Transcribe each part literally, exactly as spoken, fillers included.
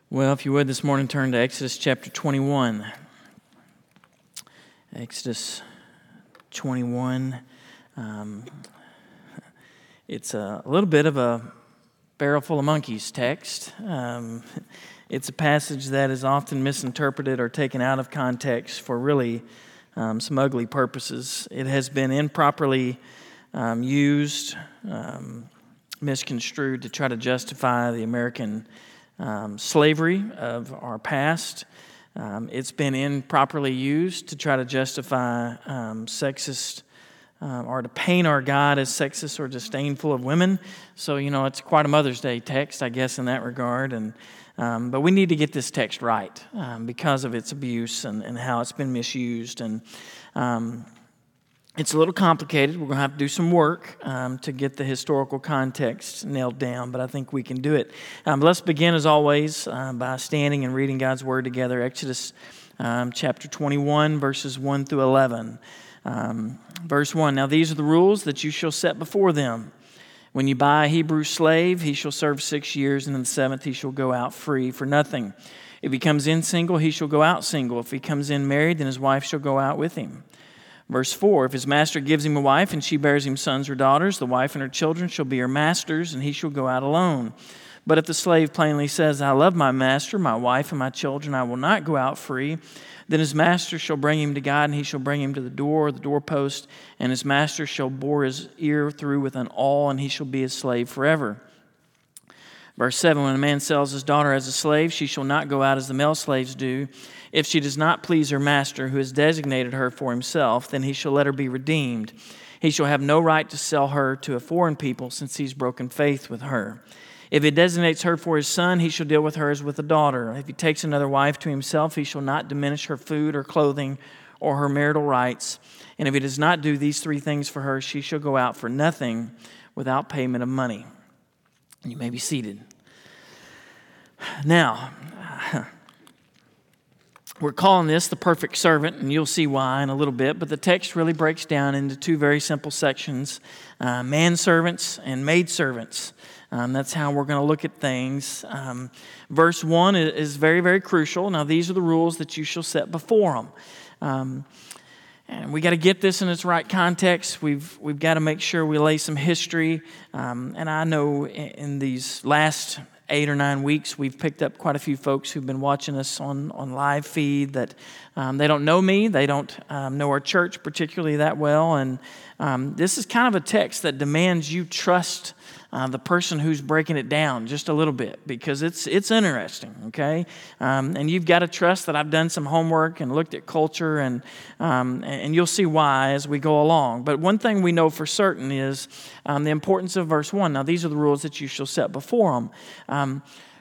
Well, if you would this morning, turn to Exodus chapter twenty-one. Exodus twenty-one. Um, it's a, a little bit of a barrel full of monkeys text. Um, it's a passage that is often misinterpreted or taken out of context for really um, some ugly purposes. It has been improperly um, used, um, misconstrued to try to justify the American Um, slavery of our past. Um, it's been improperly used to try to justify um, sexist um, or to paint our God as sexist or disdainful of women. So, you know, it's quite a Mother's Day text, I guess, in that regard. And um, but we need to get this text right um, because of its abuse and, and how it's been misused. And um, It's a little complicated. We're going to have to do some work um, to get the historical context nailed down, but I think we can do it. Um, let's begin, as always, uh, by standing and reading God's Word together. Exodus um, chapter twenty-one, verses one through eleven. Um, verse one, "Now these are the rules that you shall set before them. When you buy a Hebrew slave, he shall serve six years, and in the seventh he shall go out free for nothing. If he comes in single, he shall go out single. If he comes in married, then his wife shall go out with him." Verse four, "If his master gives him a wife and she bears him sons or daughters, the wife and her children shall be her master's, and he shall go out alone. But if the slave plainly says, 'I love my master, my wife, and my children, I will not go out free,' then his master shall bring him to God, and he shall bring him to the door or the doorpost, and his master shall bore his ear through with an awl, and he shall be his slave forever." Verse seven, "When a man sells his daughter as a slave, she shall not go out as the male slaves do. If she does not please her master, who has designated her for himself, then he shall let her be redeemed. He shall have no right to sell her to a foreign people, since he's broken faith with her. If he designates her for his son, he shall deal with her as with a daughter. If he takes another wife to himself, he shall not diminish her food or clothing or her marital rights. And if he does not do these three things for her, she shall go out for nothing without payment of money." You may be seated. Now, we're calling this the perfect servant, and you'll see why in a little bit, but the text really breaks down into two very simple sections, uh, manservants and maidservants. Um, that's how we're going to look at things. Um, verse one is very, very crucial. Now, these are the rules that you shall set before them. Um, And we got to get this in its right context. We've we've got to make sure we lay some history. Um, and I know in, in these last eight or nine weeks, we've picked up quite a few folks who've been watching us on, on live feed that um, they don't know me. They don't um, know our church particularly that well. And um, this is kind of a text that demands you trust Uh, the person who's breaking it down just a little bit, because it's it's interesting, okay? Um, and you've got to trust that I've done some homework and looked at culture, and um, and you'll see why as we go along. But one thing we know for certain is um, the importance of verse one. Now, these are the rules that you shall set before them. Um,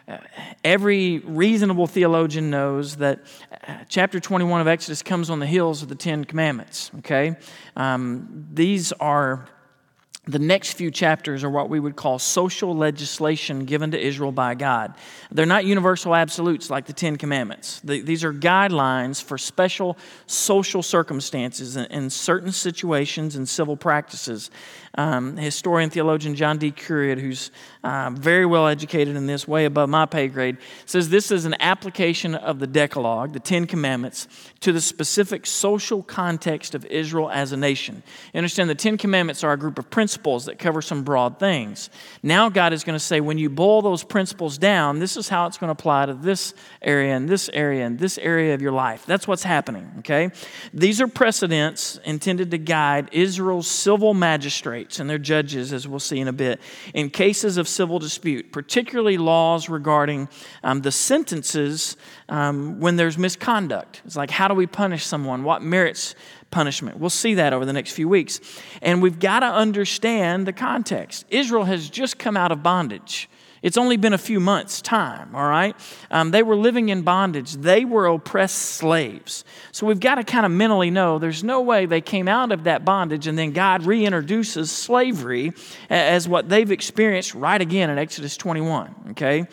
every reasonable theologian knows that chapter twenty-one of Exodus comes on the heels of the Ten Commandments, okay? Um, these are... The next few chapters are what we would call social legislation given to Israel by God. They're not universal absolutes like the Ten Commandments. The, these are guidelines for special social circumstances and, and certain situations and civil practices. Um, historian theologian John D. Curiot, who's uh, very well educated in this, way above my pay grade, says this is an application of the Decalogue, the Ten Commandments, to the specific social context of Israel as a nation. You understand, the Ten Commandments are a group of principles that cover some broad things. Now God is going to say, when you boil those principles down, this is how it's going to apply to this area and this area and this area of your life. That's what's happening, okay? These are precedents intended to guide Israel's civil magistrates and their judges, as we'll see in a bit, in cases of civil dispute, particularly laws regarding um, the sentences um, when there's misconduct. It's like, how do we punish someone? What merits punishment? We'll see that over the next few weeks. And we've got to understand the context. Israel has just come out of bondage. It's only been a few months' time, all right? Um, they were living in bondage. They were oppressed slaves. So we've got to kind of mentally know there's no way they came out of that bondage and then God reintroduces slavery as what they've experienced right again in Exodus twenty-one, okay?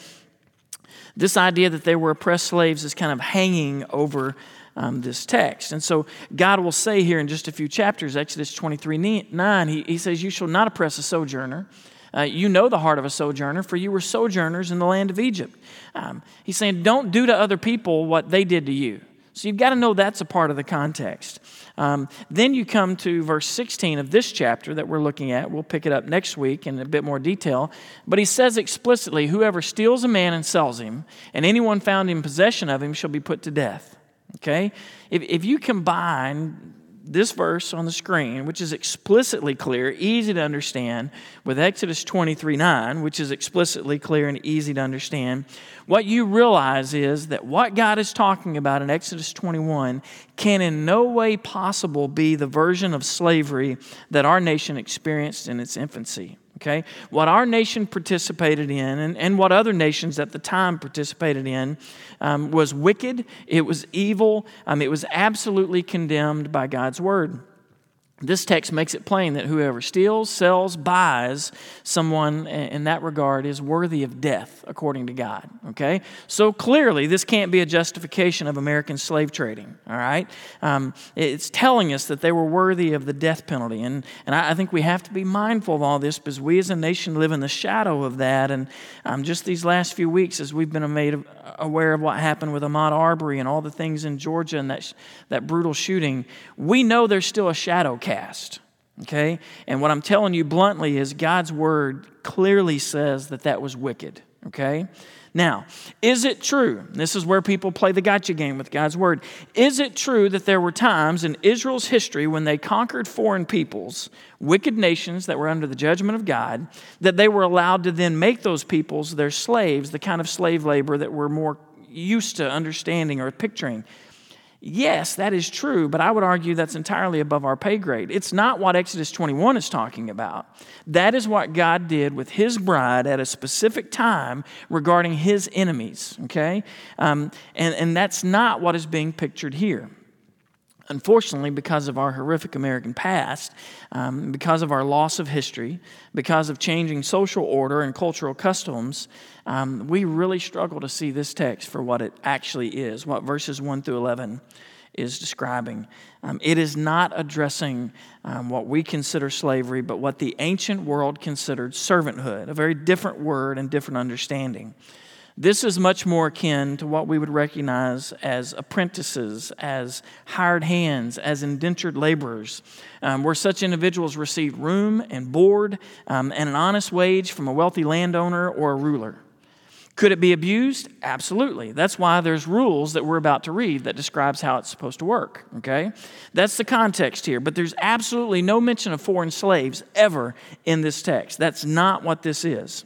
This idea that they were oppressed slaves is kind of hanging over Um, this text. And so God will say here in just a few chapters, Exodus twenty-three nine, he, he says, "You shall not oppress a sojourner. Uh, you know the heart of a sojourner, for you were sojourners in the land of Egypt. Um, he's saying, don't do to other people what they did to you. So you've got to know that's a part of the context. Um, then you come to verse sixteen of this chapter that we're looking at. We'll pick it up next week in a bit more detail. But he says explicitly, whoever steals a man and sells him, and anyone found in possession of him shall be put to death. Okay? If, if you combine this verse on the screen, which is explicitly clear, easy to understand, with Exodus twenty-three nine, which is explicitly clear and easy to understand, what you realize is that what God is talking about in Exodus twenty-one can in no way possible be the version of slavery that our nation experienced in its infancy. Okay? What our nation participated in, and, and what other nations at the time participated in, um, was wicked, it was evil, um, it was absolutely condemned by God's word. This text makes it plain that whoever steals, sells, buys someone in that regard is worthy of death, according to God, okay? So clearly, this can't be a justification of American slave trading, all right? Um, it's telling us that they were worthy of the death penalty, and, and I, I think we have to be mindful of all this because we as a nation live in the shadow of that, and um, just these last few weeks as we've been made aware of what happened with Ahmaud Arbery and all the things in Georgia and that, that brutal shooting, we know there's still a shadow cast, okay? And what I'm telling you bluntly is God's word clearly says that that was wicked, okay? Now, is it true? This is where people play the gotcha game with God's word. Is it true that there were times in Israel's history when they conquered foreign peoples, wicked nations that were under the judgment of God, that they were allowed to then make those peoples their slaves, the kind of slave labor that we're more used to understanding or picturing? Yes, that is true, but I would argue that's entirely above our pay grade. It's not what Exodus twenty-one is talking about. That is what God did with his bride at a specific time regarding his enemies, okay? Um, and, and that's not what is being pictured here. Unfortunately, because of our horrific American past, um, because of our loss of history, because of changing social order and cultural customs, um, we really struggle to see this text for what it actually is, what verses one through eleven is describing. Um, it is not addressing um, what we consider slavery, but what the ancient world considered servanthood, a very different word and different understanding. This is much more akin to what we would recognize as apprentices, as hired hands, as indentured laborers, um, where such individuals received room and board um, and an honest wage from a wealthy landowner or a ruler. Could it be abused? Absolutely. That's why there's rules that we're about to read that describes how it's supposed to work, okay? That's the context here, but there's absolutely no mention of foreign slaves ever in this text. That's not what this is.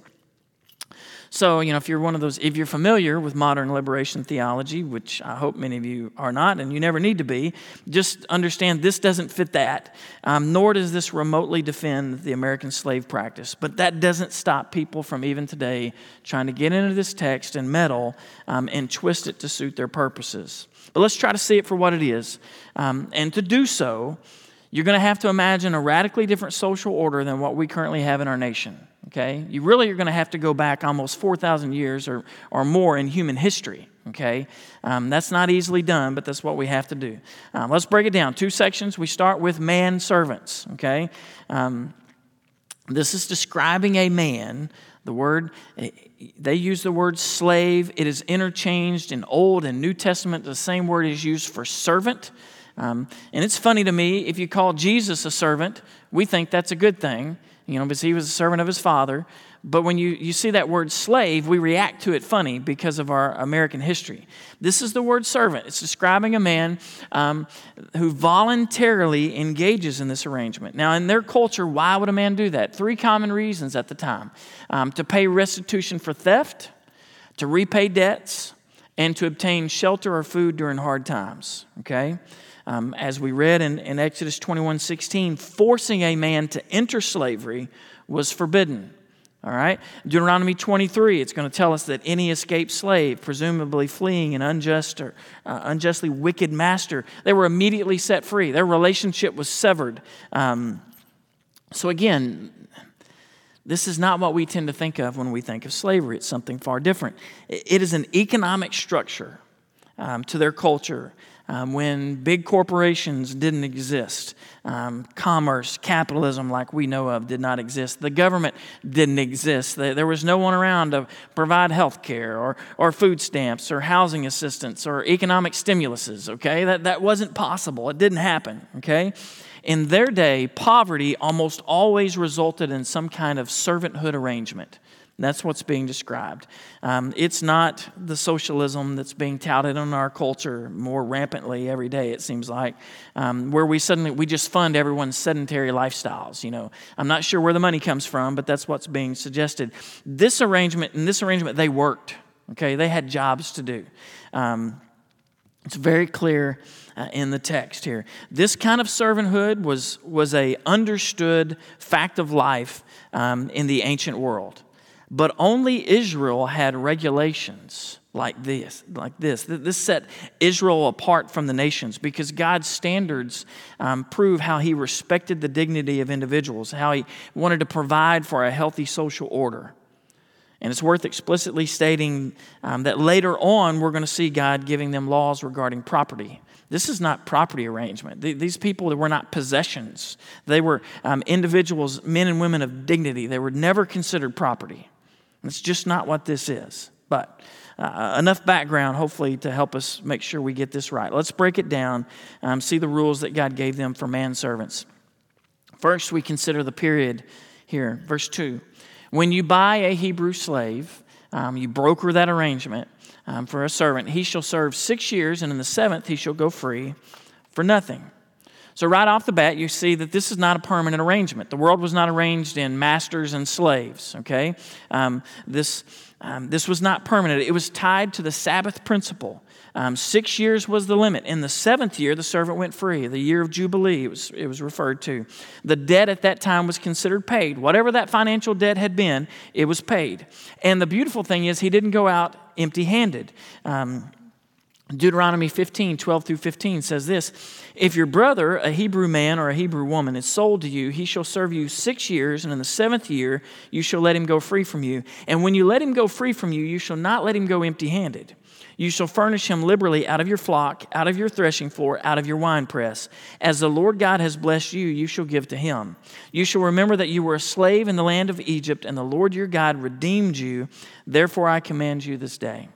So, you know, if you're one of those, if you're familiar with modern liberation theology, which I hope many of you are not, and you never need to be, just understand this doesn't fit that, um, nor does this remotely defend the American slave practice. But that doesn't stop people from even today trying to get into this text and meddle um, and twist it to suit their purposes. But let's try to see it for what it is. Um, and to do so, you're going to have to imagine a radically different social order than what we currently have in our nation. Okay, you really are going to have to go back almost four thousand years or, or more in human history, okay? Um, that's not easily done, but that's what we have to do. Um, let's break it down. Two sections. We start with man-servants, okay? Um, this is describing a man. The word, they use the word slave. It is interchanged in Old and New Testament. The same word is used for servant. Um, and it's funny to me, if you call Jesus a servant, we think that's a good thing. You know, because he was a servant of his father. But when you, you see that word slave, we react to it funny because of our American history. This is the word servant. It's describing a man um, who voluntarily engages in this arrangement. Now, in their culture, why would a man do that? Three common reasons at the time. Um, to pay restitution for theft, to repay debts, and to obtain shelter or food during hard times, okay? Um, as we read in, in Exodus twenty-one sixteen, forcing a man to enter slavery was forbidden. All right? Deuteronomy twenty-three, it's going to tell us that any escaped slave, presumably fleeing an unjust or uh, unjustly wicked master, they were immediately set free. Their relationship was severed. Um, so again, this is not what we tend to think of when we think of slavery. It's something far different. It is an economic structure um, to their culture um, when big corporations didn't exist. Um, commerce, capitalism like we know of did not exist. The government didn't exist. There was no one around to provide health care or, or food stamps or housing assistance or economic stimuluses, okay? That, that wasn't possible. It didn't happen, okay? In their day, poverty almost always resulted in some kind of servanthood arrangement. That's what's being described. Um, it's not the socialism that's being touted in our culture more rampantly every day, it seems like, um, where we suddenly, we just fund everyone's sedentary lifestyles. You know, I'm not sure where the money comes from, but that's what's being suggested. This arrangement, in this arrangement, they worked, okay? They had jobs to do. Um, it's very clear uh, in the text here. This kind of servanthood was, was a understood fact of life um, in the ancient world. But only Israel had regulations like this, like this. This set Israel apart from the nations because God's standards um, prove how he respected the dignity of individuals, how he wanted to provide for a healthy social order. And it's worth explicitly stating um, that later on we're going to see God giving them laws regarding property. This is not property arrangement. These people were not possessions. They were um, individuals, men and women of dignity. They were never considered property. It's just not what this is. But uh, enough background, hopefully, to help us make sure we get this right. Let's break it down, um, see the rules that God gave them for manservants. First, we consider the period here. Verse two. When you buy a Hebrew slave, um, you broker that arrangement um, for a servant. He shall serve six years, and in the seventh he shall go free for nothing. So right off the bat, you see that this is not a permanent arrangement. The world was not arranged in masters and slaves, okay? Um, this, um, this was not permanent. It was tied to the Sabbath principle. Um, six years was the limit. In the seventh year, the servant went free. The year of Jubilee, it was, it was referred to. The debt at that time was considered paid. Whatever that financial debt had been, it was paid. And the beautiful thing is he didn't go out empty-handed. Um, Deuteronomy fifteen, twelve through fifteen says this, if your brother, a Hebrew man or a Hebrew woman, is sold to you, he shall serve you six years, and in the seventh year you shall let him go free from you. And when you let him go free from you, you shall not let him go empty-handed. You shall furnish him liberally out of your flock, out of your threshing floor, out of your winepress. As the Lord God has blessed you, you shall give to him. You shall remember that you were a slave in the land of Egypt, and the Lord your God redeemed you. Therefore I command you this day.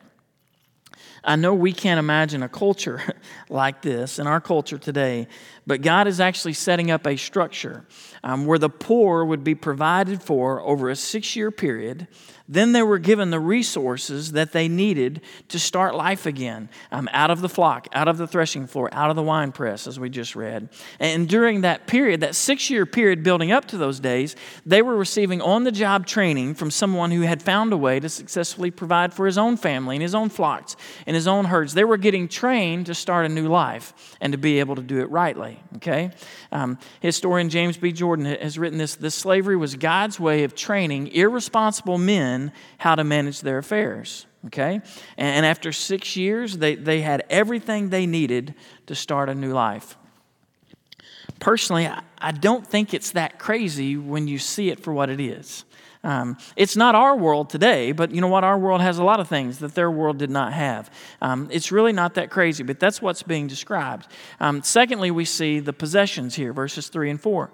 I know we can't imagine a culture like this in our culture today, but God is actually setting up a structure um, where the poor would be provided for over a six-year period. Then they were given the resources that they needed to start life again, um, out of the flock, out of the threshing floor, out of the winepress, as we just read. And during that period, that six-year period building up to those days, they were receiving on-the-job training from someone who had found a way to successfully provide for his own family and his own flocks and his own herds. They were getting trained to start a new life and to be able to do it rightly, okay? Um, historian James B. Jordan has written this, this slavery was God's way of training irresponsible men how to manage their affairs, okay? And after six years, they, they had everything they needed to start a new life. Personally, I, I don't think it's that crazy when you see it for what it is. Um, it's not our world today, but you know what? Our world has a lot of things that their world did not have. Um, it's really not that crazy, but that's what's being described. Um, secondly, we see the possessions here, verses three and four.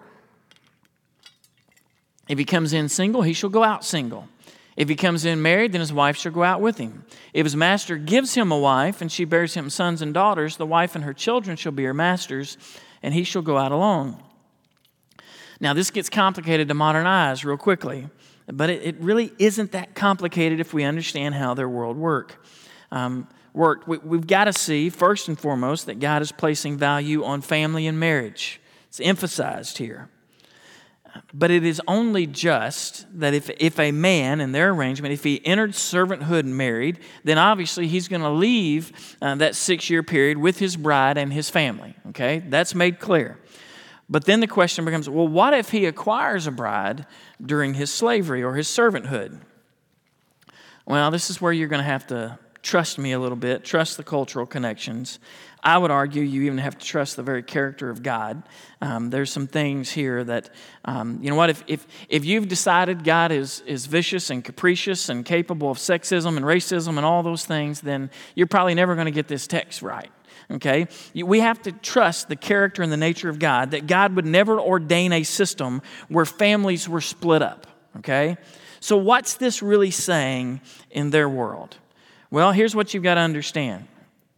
If he comes in single, he shall go out single. If he comes in married, then his wife shall go out with him. If his master gives him a wife, and she bears him sons and daughters, the wife and her children shall be her master's, and he shall go out alone. Now, this gets complicated to modern eyes real quickly, but it, it really isn't that complicated if we understand how their world work. Um, worked. We, we've got to see, first and foremost, that God is placing value on family and marriage. It's emphasized here. But it is only just that if, if a man, in their arrangement, if he entered servanthood and married, then obviously he's going to leave uh, that six-year period with his bride and his family, okay? That's made clear. But then the question becomes, well, what if he acquires a bride during his slavery or his servanthood? Well, this is where you're going to have to trust me a little bit, trust the cultural connections. I would argue you even have to trust the very character of God. Um, there's some things here that, um, you know what, if, if if you've decided God is, is vicious and capricious and capable of sexism and racism and all those things, then you're probably never going to get this text right. Okay? We have to trust the character and the nature of God, that God would never ordain a system where families were split up. Okay? So what's this really saying in their world? Well, here's what you've got to understand.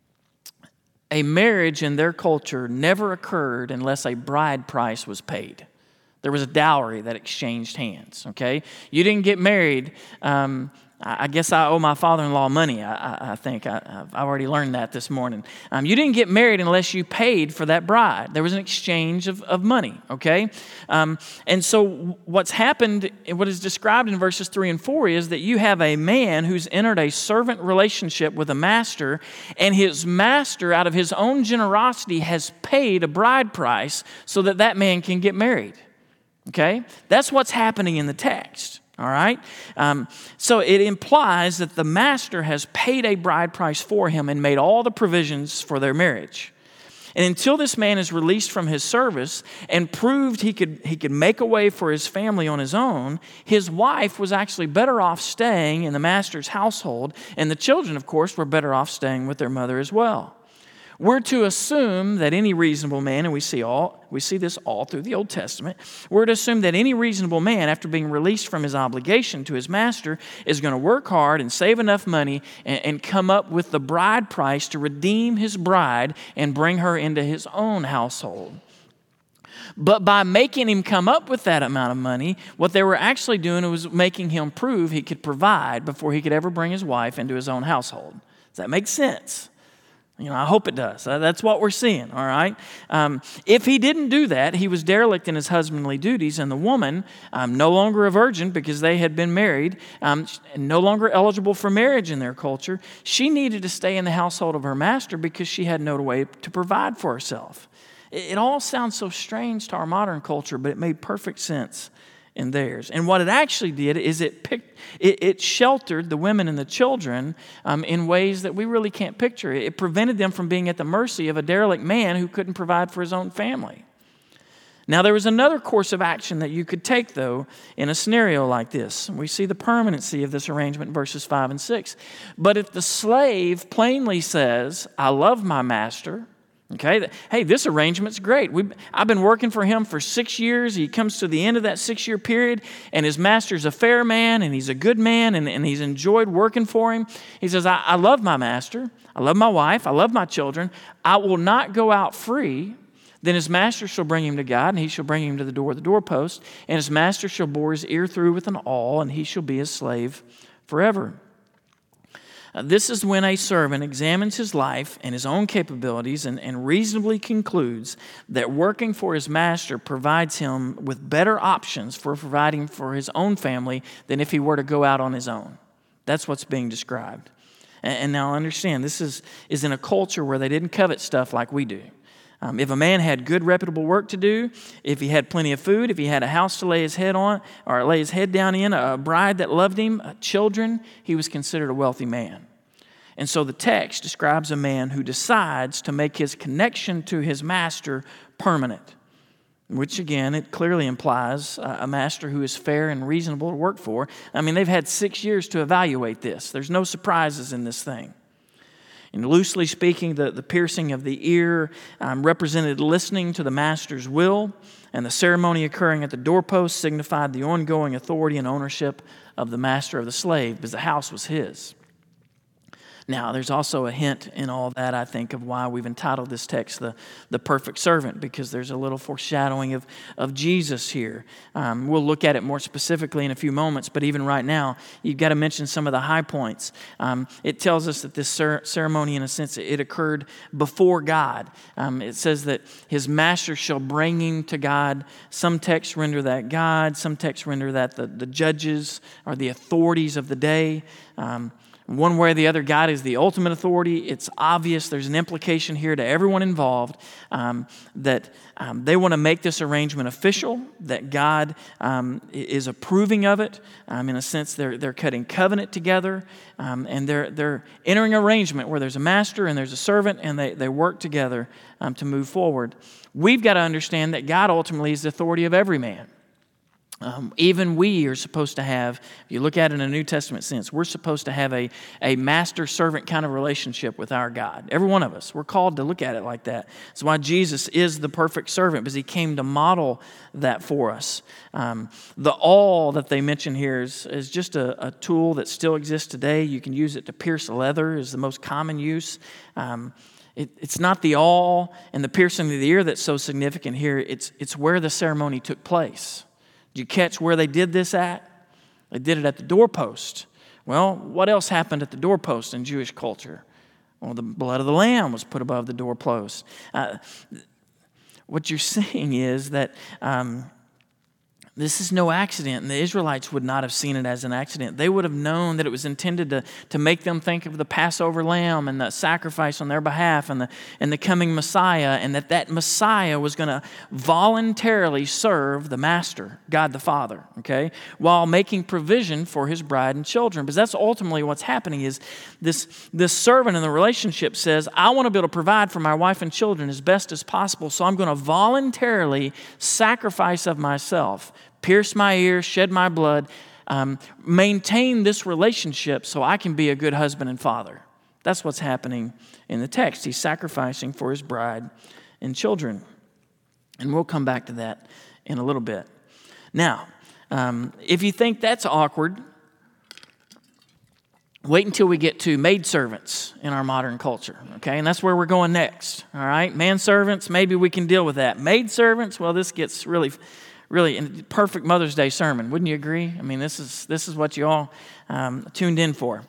A marriage in their culture never occurred unless a bride price was paid. There was a dowry that exchanged hands, okay? You didn't get married. Um, I guess I owe my father-in-law money, I, I, I think. I, I've already learned that this morning. Um, you didn't get married unless you paid for that bride. There was an exchange of, of money, okay? Um, and so what's happened, what is described in verses three and four is that you have a man who's entered a servant relationship with a master, and his master, out of his own generosity, has paid a bride price so that that man can get married, okay? That's what's happening in the text. All right? Um, so it implies that the master has paid a bride price for him and made all the provisions for their marriage. And until this man is released from his service and proved he could, he could make a way for his family on his own, his wife was actually better off staying in the master's household, and the children, of course, were better off staying with their mother as well. We're to assume that any reasonable man, and we see all we see this all through the Old Testament, we're to assume that any reasonable man, after being released from his obligation to his master, is going to work hard and save enough money and, and come up with the bride price to redeem his bride and bring her into his own household. But by making him come up with that amount of money, what they were actually doing was making him prove he could provide before he could ever bring his wife into his own household. Does that make sense? You know, I hope it does. That's what we're seeing, all right? Um, if he didn't do that, he was derelict in his husbandly duties, and the woman, um, no longer a virgin because they had been married, um, no longer eligible for marriage in their culture, she needed to stay in the household of her master because she had no way to provide for herself. It, it all sounds so strange to our modern culture, but it made perfect sense in theirs. And what it actually did is it picked, it, it sheltered the women and the children um, in ways that we really can't picture. It prevented them from being at the mercy of a derelict man who couldn't provide for his own family. Now, there was another course of action that you could take, though, in a scenario like this. We see the permanency of this arrangement in verses five and six. But if the slave plainly says, I love my master, okay, hey, this arrangement's great. We've, I've been working for him for six years. He comes to the end of that six-year period, and his master's a fair man, and he's a good man, and, and he's enjoyed working for him. He says, I, I love my master. I love my wife. I love my children. I will not go out free. Then his master shall bring him to God, and he shall bring him to the door of the doorpost, and his master shall bore his ear through with an awl, and he shall be his slave forever. Uh, this is when a servant examines his life and his own capabilities and, and reasonably concludes that working for his master provides him with better options for providing for his own family than if he were to go out on his own. That's what's being described. And, and now understand, this is, is in a culture where they didn't covet stuff like we do. Um, if a man had good, reputable work to do, if he had plenty of food, if he had a house to lay his head on or lay his head down in, a bride that loved him, children, he was considered a wealthy man. And so the text describes a man who decides to make his connection to his master permanent, which again, it clearly implies a master who is fair and reasonable to work for. I mean, they've had six years to evaluate this. There's no surprises in this thing. And loosely speaking, the, the piercing of the ear um, represented listening to the master's will, and the ceremony occurring at the doorpost signified the ongoing authority and ownership of the master of the slave, because the house was his. Now, there's also a hint in all that, I think, of why we've entitled this text the, the perfect servant, because there's a little foreshadowing of, of Jesus here. Um, we'll look at it more specifically in a few moments, but even right now, you've got to mention some of the high points. Um, it tells us that this cer- ceremony, in a sense, it occurred before God. Um, it says that his master shall bring him to God. Some texts render that God. Some texts render that the, the judges or the authorities of the day. Um, One way or the other, God is the ultimate authority. It's obvious. There's an implication here to everyone involved um, that um, they want to make this arrangement official, that God um, is approving of it. Um, in a sense, they're they're cutting covenant together, um, and they're they're entering an arrangement where there's a master and there's a servant, and they, they work together um, to move forward. We've got to understand that God ultimately is the authority of every man. Um, even we are supposed to have, if you look at it in a New Testament sense, we're supposed to have a, a master-servant kind of relationship with our God. Every one of us. We're called to look at it like that. That's why Jesus is the perfect servant, because he came to model that for us. Um, the awl that they mention here is, is just a, a tool that still exists today. You can use it to pierce leather is the most common use. Um, it, it's not the awl and the piercing of the ear that's so significant here. It's, it's where the ceremony took place. Did you catch where they did this at? They did it at the doorpost. Well, what else happened at the doorpost in Jewish culture? Well, the blood of the lamb was put above the doorpost. Uh, what you're seeing is that um, this is no accident, and the Israelites would not have seen it as an accident. They would have known that it was intended to, to make them think of the Passover lamb and the sacrifice on their behalf and the, and the coming Messiah, and that that Messiah was going to voluntarily serve the Master, God the Father, okay, while making provision for his bride and children. Because that's ultimately what's happening is this, this servant in the relationship says, I want to be able to provide for my wife and children as best as possible, so I'm going to voluntarily sacrifice of myself, pierce my ear, shed my blood, um, maintain this relationship so I can be a good husband and father. That's what's happening in the text. He's sacrificing for his bride and children. And we'll come back to that in a little bit. Now, um, if you think that's awkward, wait until we get to maidservants in our modern culture, okay? And that's where we're going next, all right? Manservants, maybe we can deal with that. Maidservants, well, this gets really... Really, a perfect Mother's Day sermon. Wouldn't you agree? I mean, this is this is what you all um, tuned in for.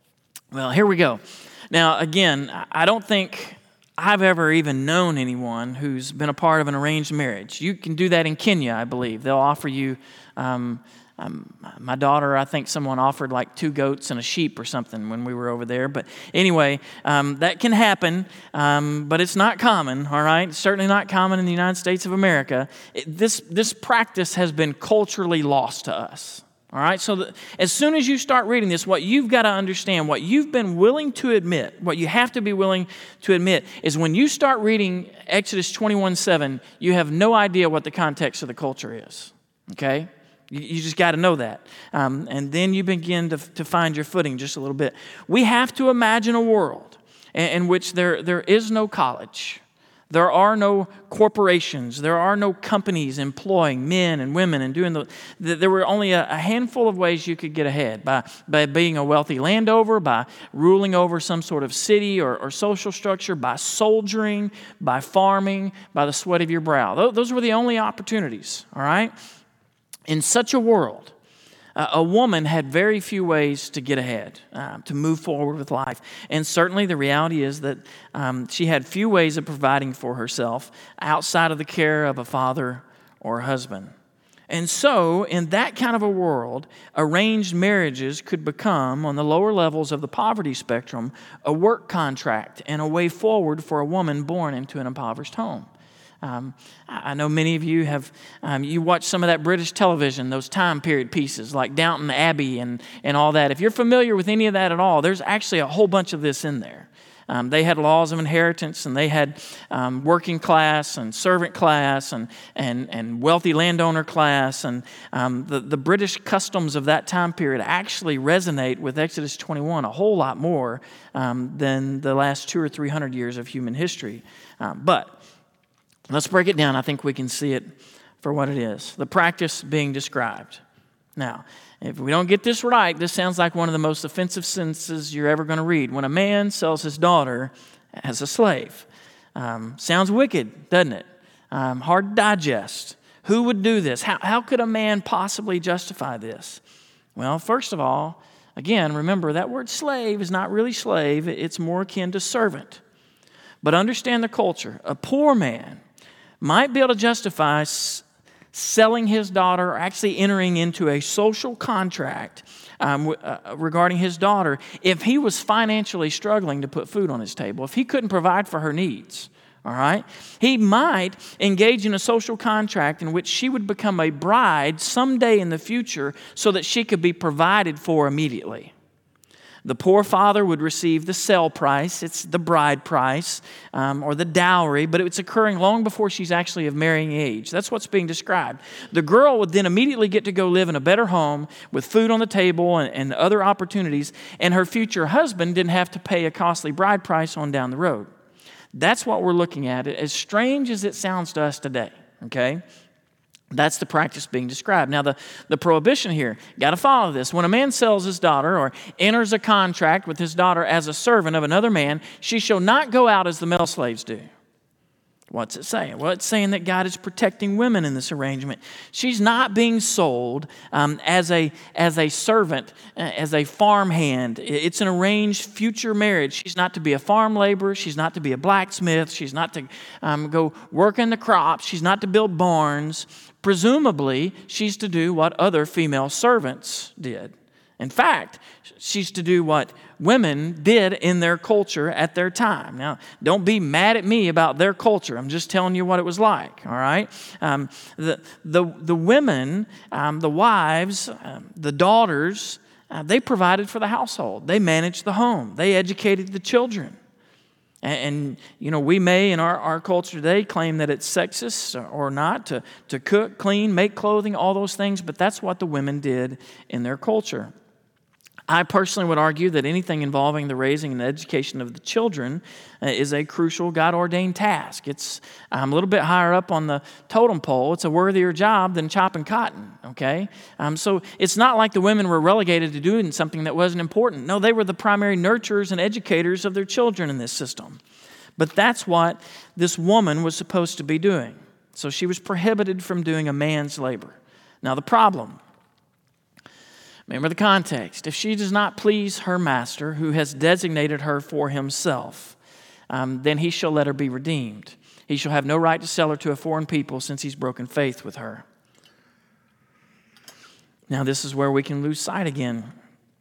Well, here we go. Now, again, I don't think I've ever even known anyone who's been a part of an arranged marriage. You can do that in Kenya, I believe. They'll offer you... Um, Um, my daughter, I think someone offered like two goats and a sheep or something when we were over there. But anyway, um, that can happen, um, but it's not common, all right? It's certainly not common in the United States of America. It, this, this practice has been culturally lost to us, all right? So the, as soon as you start reading this, what you've got to understand, what you've been willing to admit, what you have to be willing to admit is when you start reading Exodus twenty-one seven, you have no idea what the context of the culture is, okay? You just got to know that. Um, and then you begin to, to find your footing just a little bit. We have to imagine a world in, in which there, there is no college. There are no corporations. There are no companies employing men and women and doing the... There were only a, a handful of ways you could get ahead. By, by being a wealthy landowner, by ruling over some sort of city or, or social structure, by soldiering, by farming, by the sweat of your brow. Those, those were the only opportunities, all right? In such a world, uh, a woman had very few ways to get ahead, uh, to move forward with life. And certainly the reality is that um, she had few ways of providing for herself outside of the care of a father or a husband. And so, in that kind of a world, arranged marriages could become, on the lower levels of the poverty spectrum, a work contract and a way forward for a woman born into an impoverished home. Um, I know many of you have, um, you watch some of that British television, those time period pieces like Downton Abbey and, and all that. If you're familiar with any of that at all, there's actually a whole bunch of this in there. Um, they had laws of inheritance, and they had um, working class and servant class and and, and wealthy landowner class. And um, the, the British customs of that time period actually resonate with Exodus twenty-one a whole lot more um, than the last two or three hundred years of human history. Um, but let's break it down. I think we can see it for what it is. The practice being described. Now, if we don't get this right, this sounds like one of the most offensive sentences you're ever going to read. When a man sells his daughter as a slave. Um, sounds wicked, doesn't it? Um, hard to digest. Who would do this? How, how could a man possibly justify this? Well, first of all, again, remember that word slave is not really slave. It's more akin to servant. But understand the culture. A poor man might be able to justify s- selling his daughter or actually entering into a social contract um, uh, regarding his daughter if he was financially struggling to put food on his table, if he couldn't provide for her needs. All right? He might engage in a social contract in which she would become a bride someday in the future so that she could be provided for immediately. The poor father would receive the sale price. It's the bride price um, or the dowry, but it's occurring long before she's actually of marrying age. That's what's being described. The girl would then immediately get to go live in a better home with food on the table and, and other opportunities, and her future husband didn't have to pay a costly bride price on down the road. That's what we're looking at, as strange as it sounds to us today, okay? That's the practice being described. Now, the, the prohibition here, got to follow this. When a man sells his daughter or enters a contract with his daughter as a servant of another man, she shall not go out as the male slaves do. What's it saying? Well, it's saying that God is protecting women in this arrangement. She's not being sold um, as a as a servant, uh, as a farmhand. It's an arranged future marriage. She's not to be a farm laborer. She's not to be a blacksmith. She's not to um, go work in the crops. She's not to build barns. Presumably, she's to do what other female servants did. In fact, she's to do what women did in their culture at their time. Now, don't be mad at me about their culture. I'm just telling you what it was like, all right? Um, the, the, the women, um, the wives, um, the daughters, uh, they provided for the household. They managed the home. They educated the children. And, and you know, we may in our, our culture today claim that it's sexist or not to, to cook, clean, make clothing, all those things, but that's what the women did in their culture. I personally would argue that anything involving the raising and education of the children uh, is a crucial God-ordained task. It's um, a little bit higher up on the totem pole. It's a worthier job than chopping cotton, okay? Um, so it's not like the women were relegated to doing something that wasn't important. No, they were the primary nurturers and educators of their children in this system. But that's what this woman was supposed to be doing. So she was prohibited from doing a man's labor. Now the problem, remember the context. If she does not please her master, who has designated her for himself, um, then he shall let her be redeemed. He shall have no right to sell her to a foreign people, since he's broken faith with her. Now, this is where we can lose sight again.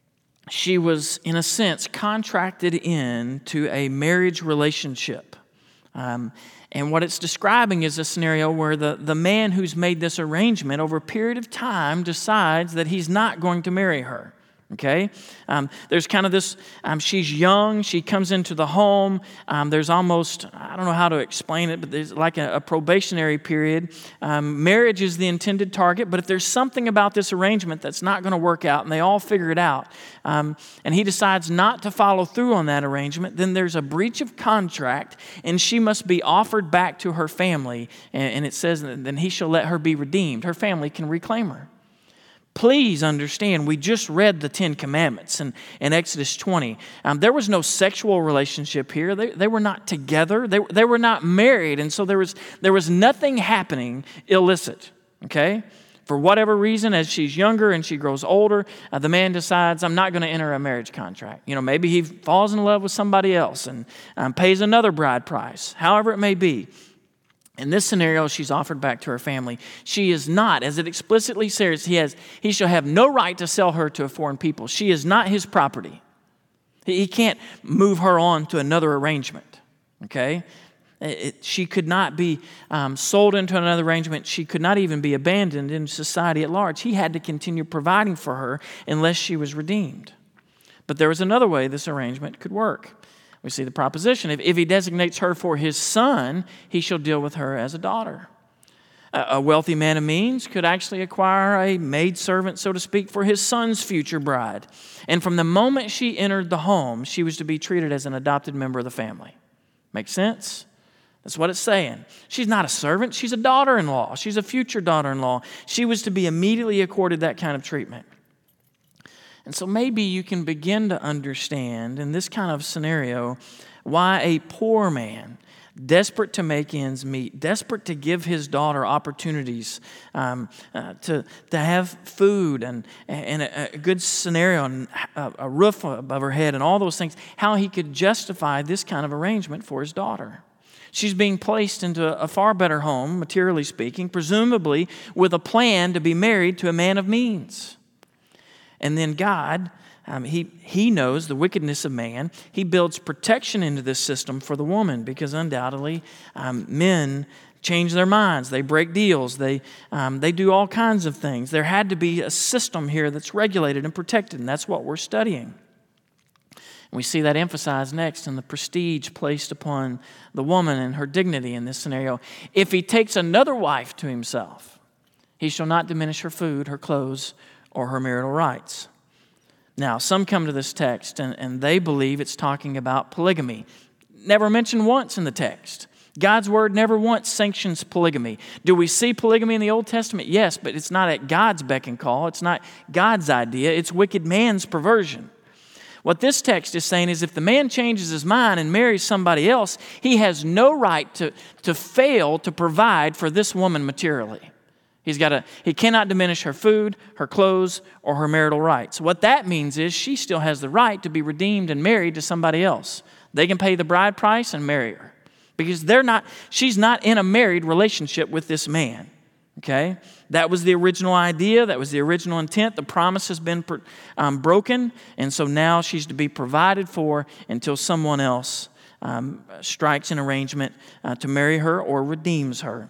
She was, in a sense, contracted in to a marriage relationship. Um, and what it's describing is a scenario where the, the man who's made this arrangement over a period of time decides that he's not going to marry her. Okay? Um, there's kind of this, um, she's young, she comes into the home, um, there's almost, I don't know how to explain it, but there's like a, a probationary period. Um, marriage is the intended target, but if there's something about this arrangement that's not going to work out, and they all figure it out, um, and he decides not to follow through on that arrangement, then there's a breach of contract, and she must be offered back to her family, and, and it says, then he shall let her be redeemed. Her family can reclaim her. Please understand, we just read the Ten Commandments in, in Exodus twenty. Um, there was no sexual relationship here. They, they were not together. They, they were not married. And so there was, there was nothing happening illicit, okay? For whatever reason, as she's younger and she grows older, uh, the man decides, I'm not going to enter a marriage contract. You know, maybe he falls in love with somebody else and um, pays another bride price, however it may be. In this scenario, she's offered back to her family. She is not, as it explicitly says, he has, he shall have no right to sell her to a foreign people. She is not his property. He can't move her on to another arrangement, okay? It, she could not be um, sold into another arrangement. She could not even be abandoned in society at large. He had to continue providing for her unless she was redeemed. But there was another way this arrangement could work. We see the proposition. If, if he designates her for his son, he shall deal with her as a daughter. A, a wealthy man of means could actually acquire a maidservant, so to speak, for his son's future bride. And from the moment she entered the home, she was to be treated as an adopted member of the family. Make sense? That's what it's saying. She's not a servant. She's a daughter-in-law. She's a future daughter-in-law. She was to be immediately accorded that kind of treatment. And so maybe you can begin to understand in this kind of scenario why a poor man, desperate to make ends meet, desperate to give his daughter opportunities um, uh, to, to have food and, and a, a good scenario and a, a roof above her head and all those things, how he could justify this kind of arrangement for his daughter. She's being placed into a far better home, materially speaking, presumably with a plan to be married to a man of means. And then God, um, he, he knows the wickedness of man. He builds protection into this system for the woman because undoubtedly um, men change their minds. They break deals. They, um, they do all kinds of things. There had to be a system here that's regulated and protected, and that's what we're studying. We see that emphasized next in the prestige placed upon the woman and her dignity in this scenario. If he takes another wife to himself, he shall not diminish her food, her clothes, or her marital rights. Now, some come to this text and, and they believe it's talking about polygamy. Never mentioned once in the text. God's word never once sanctions polygamy. Do we see polygamy in the Old Testament? Yes, but it's not at God's beck and call. It's not God's idea. It's wicked man's perversion. What this text is saying is if the man changes his mind and marries somebody else, he has no right to, to fail to provide for this woman materially. He's got to, he cannot diminish her food, her clothes, or her marital rights. What that means is she still has the right to be redeemed and married to somebody else. They can pay the bride price and marry her because they're not, she's not in a married relationship with this man. Okay? That was the original idea. That was the original intent. The promise has been um, broken, and so now she's to be provided for until someone else um, strikes an arrangement uh, to marry her or redeems her.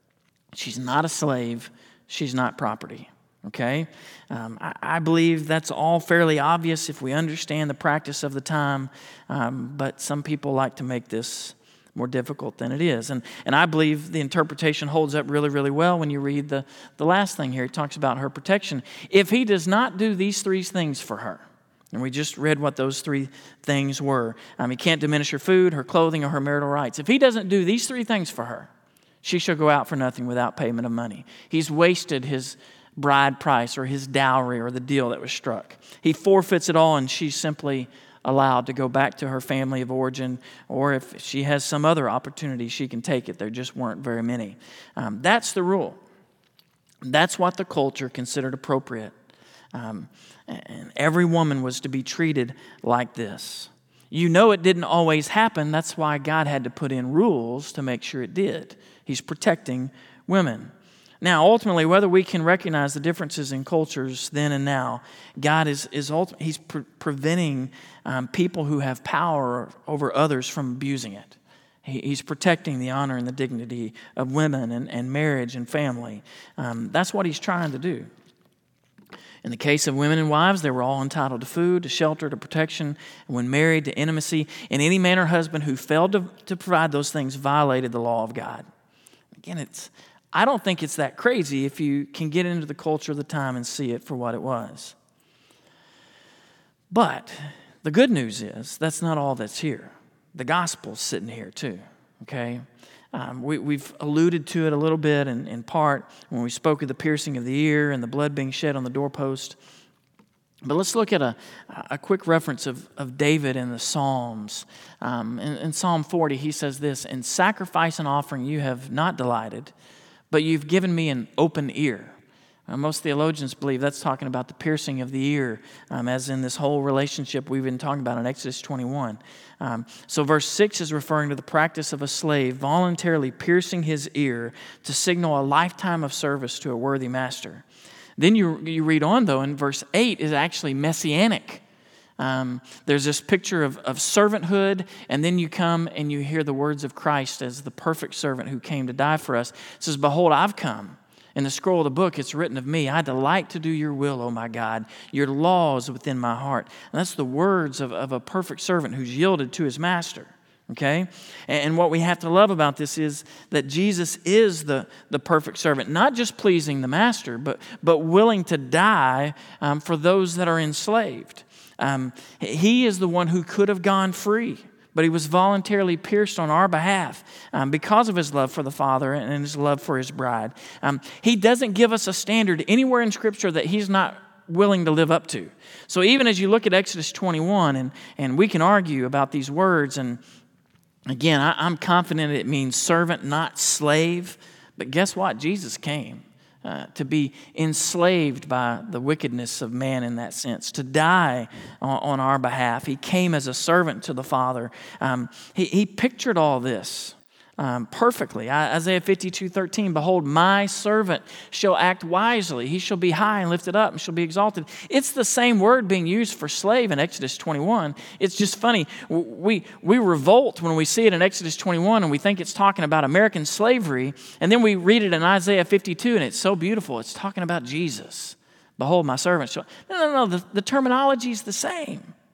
She's not a slave. She's not property. Okay? Um, I, I believe that's all fairly obvious if we understand the practice of the time, um, but some people like to make this more difficult than it is. And and I believe the interpretation holds up really, really well when you read the, the last thing here. It talks about her protection. If he does not do these three things for her, and we just read what those three things were. Um, he can't diminish her food, her clothing, or her marital rights. If he doesn't do these three things for her, she shall go out for nothing without payment of money. He's wasted his bride price or his dowry or the deal that was struck. He forfeits it all, and she's simply allowed to go back to her family of origin, or if she has some other opportunity, she can take it. There just weren't very many. Um, that's the rule. That's what the culture considered appropriate. Um, and every woman was to be treated like this. You know it didn't always happen. That's why God had to put in rules to make sure it did. He's protecting women. Now, ultimately, whether we can recognize the differences in cultures then and now, God is, is ulti- He's pre- preventing um, people who have power over others from abusing it. He, he's protecting the honor and the dignity of women and, and marriage and family. Um, that's what He's trying to do. In the case of women and wives, they were all entitled to food, to shelter, to protection, and when married, to intimacy. And any man or husband who failed to, to provide those things violated the law of God. Again, it's I don't think it's that crazy if you can get into the culture of the time and see it for what it was. But the good news is that's not all that's here. The gospel's sitting here too, okay? Um, we, we've alluded to it a little bit in, in part when we spoke of the piercing of the ear and the blood being shed on the doorpost. But let's look at a, a quick reference of, of David in the Psalms. Um, in, in Psalm forty, he says this, "In sacrifice and offering you have not delighted, but you've given me an open ear." Uh, most theologians believe that's talking about the piercing of the ear, um, as in this whole relationship we've been talking about in Exodus twenty-one. Um, so verse six is referring to the practice of a slave voluntarily piercing his ear to signal a lifetime of service to a worthy master. Then you, you read on, though, and verse eight is actually messianic. Um, there's this picture of, of servanthood, and then you come and you hear the words of Christ as the perfect servant who came to die for us. It says, "Behold, I've come. In the scroll of the book, it's written of me, I delight to do your will, O my God. Your law is within my heart." And that's the words of, of a perfect servant who's yielded to his master. Okay? And, and what we have to love about this is that Jesus is the, the perfect servant, not just pleasing the master, but, but willing to die um, for those that are enslaved. Um, he is the one who could have gone free, but he was voluntarily pierced on our behalf um, because of his love for the Father and his love for his bride. Um, he doesn't give us a standard anywhere in Scripture that he's not willing to live up to. So even as you look at Exodus twenty-one, and, and we can argue about these words, and again, I, I'm confident it means servant, not slave, but guess what? Jesus came. Uh, to be enslaved by the wickedness of man in that sense, to die on, on our behalf. He came as a servant to the Father. Um, he, he pictured all this um, perfectly. Isaiah fifty-two thirteen, "Behold, my servant shall act wisely. He shall be high and lifted up and shall be exalted." It's the same word being used for slave in Exodus twenty-one. It's just funny. We, we revolt when we see it in Exodus twenty-one and we think it's talking about American slavery. And then we read it in Isaiah fifty-two and it's so beautiful. It's talking about Jesus. "Behold, my servant shall..." No, no, no. The, the terminology is the same.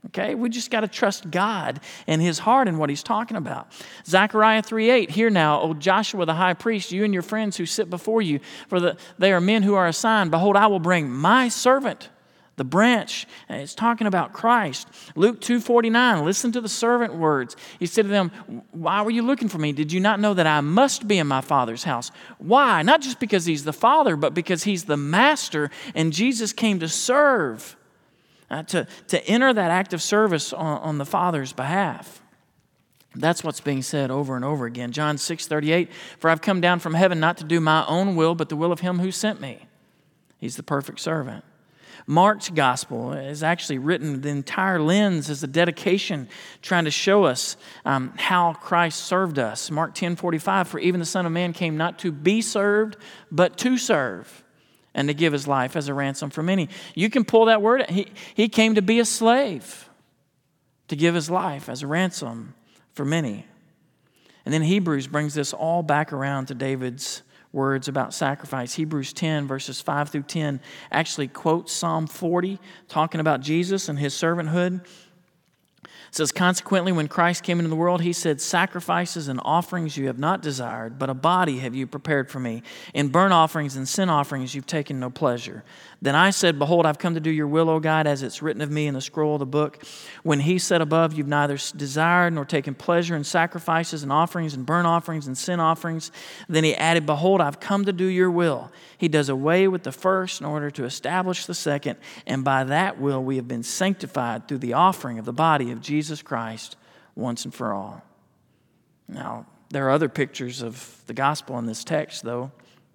Okay, we just got to trust God and his heart and what he's talking about. Zechariah three eight, hear now, O Joshua the high priest, you and your friends who sit before you, for the, they are men who are assigned. Behold, I will bring my servant, the branch. And it's talking about Christ. Luke two forty-nine, listen to the servant words. He said to them, why were you looking for me? Did you not know that I must be in my Father's house? Why? Not just because he's the Father, but because he's the Master, and Jesus came to serve. Uh, to, to enter that act of service on, on the Father's behalf. That's what's being said over and over again. John six thirty-eight, for I've come down from heaven not to do my own will, but the will of him who sent me. He's the perfect servant. Mark's gospel is actually written, the entire lens is a dedication trying to show us um, how Christ served us. Mark ten forty-five, for even the Son of Man came not to be served, but to serve, and to give his life as a ransom for many. You can pull that word. He, he came to be a slave, to give his life as a ransom for many. And then Hebrews brings this all back around to David's words about sacrifice. Hebrews ten, verses five through ten, actually quotes Psalm forty, talking about Jesus and his servanthood. It says, consequently, when Christ came into the world, he said, sacrifices and offerings you have not desired, but a body have you prepared for me. In burnt offerings and sin offerings you've taken no pleasure. Then I said, behold, I've come to do your will, O God, as it's written of me in the scroll of the book. When he said above, you've neither desired nor taken pleasure in sacrifices and offerings and burnt offerings and sin offerings. Then he added, behold, I've come to do your will. He does away with the first in order to establish the second, and by that will we have been sanctified through the offering of the body of Jesus Christ once and for all. Now, there are other pictures of the gospel in this text, though.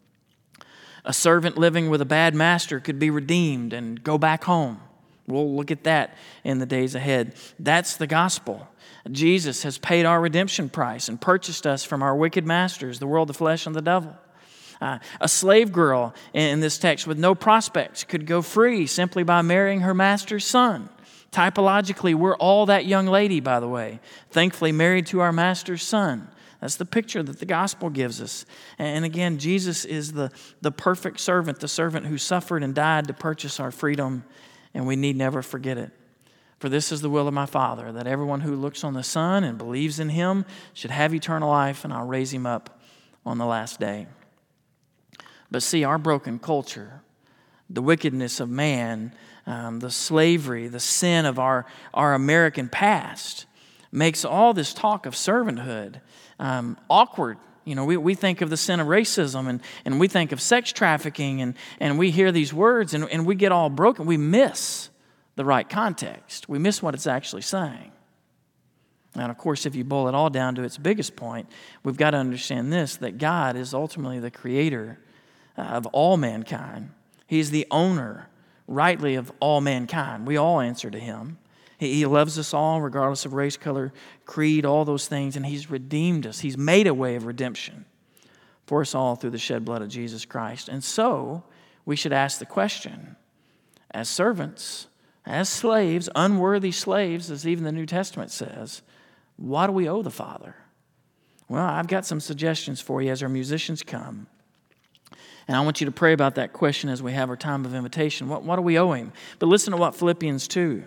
A servant living with a bad master could be redeemed and go back home. We'll look at that in the days ahead. That's the gospel. Jesus has paid our redemption price and purchased us from our wicked masters, the world, the flesh, and the devil. Uh, a slave girl in this text with no prospects could go free simply by marrying her master's son. Typologically, we're all that young lady, by the way, thankfully married to our master's son. That's the picture that the gospel gives us. And again, Jesus is the, the perfect servant, the servant who suffered and died to purchase our freedom, and we need never forget it. For this is the will of my Father, that everyone who looks on the Son and believes in him should have eternal life, and I'll raise him up on the last day. But see, our broken culture, the wickedness of man, um, the slavery, the sin of our, our American past, makes all this talk of servanthood um, awkward. You know, we, we think of the sin of racism, and, and we think of sex trafficking, and, and we hear these words, and, and we get all broken. We miss the right context. We miss what it's actually saying. And of course, if you boil it all down to its biggest point, we've got to understand this, that God is ultimately the creator of all mankind. He's the owner, rightly, of all mankind. We all answer to him. He, he loves us all, regardless of race, color, creed, all those things, and he's redeemed us. He's made a way of redemption for us all through the shed blood of Jesus Christ. And so, we should ask the question, as servants, as slaves, unworthy slaves, as even the New Testament says, what do we owe the Father? Well, I've got some suggestions for you as our musicians come. And I want you to pray about that question as we have our time of invitation. What, what do we owe him? But listen to what Philippians two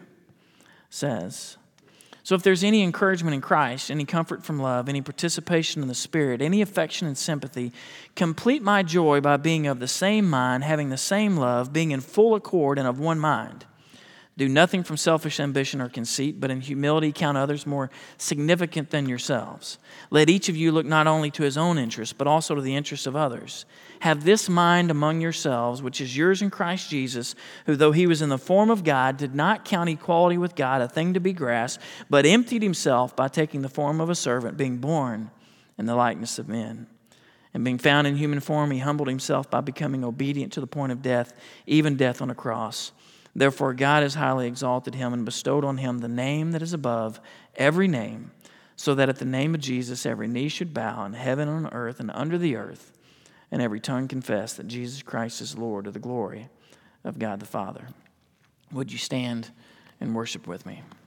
says. So if there's any encouragement in Christ, any comfort from love, any participation in the Spirit, any affection and sympathy, complete my joy by being of the same mind, having the same love, being in full accord and of one mind. Do nothing from selfish ambition or conceit, but in humility count others more significant than yourselves. Let each of you look not only to his own interest, but also to the interests of others. Have this mind among yourselves, which is yours in Christ Jesus, who, though he was in the form of God, did not count equality with God a thing to be grasped, but emptied himself by taking the form of a servant, being born in the likeness of men. And being found in human form, he humbled himself by becoming obedient to the point of death, even death on a cross. Therefore, God has highly exalted him and bestowed on him the name that is above every name, so that at the name of Jesus every knee should bow in heaven and on earth and under the earth, and every tongue confess that Jesus Christ is Lord, to the glory of God the Father. Would you stand and worship with me?